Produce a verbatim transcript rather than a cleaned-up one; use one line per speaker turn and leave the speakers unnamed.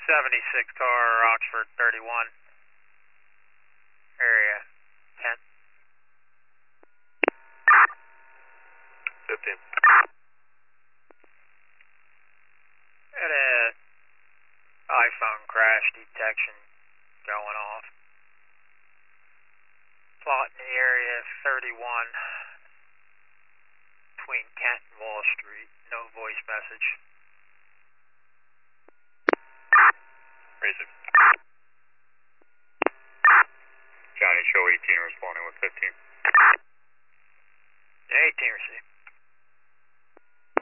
seventy-six car, Oxford thirty-one, area ten.
fifteen.
Got a iPhone crash detection going off. Plot in the area thirty-one between Kent and Wall Street. No voice message.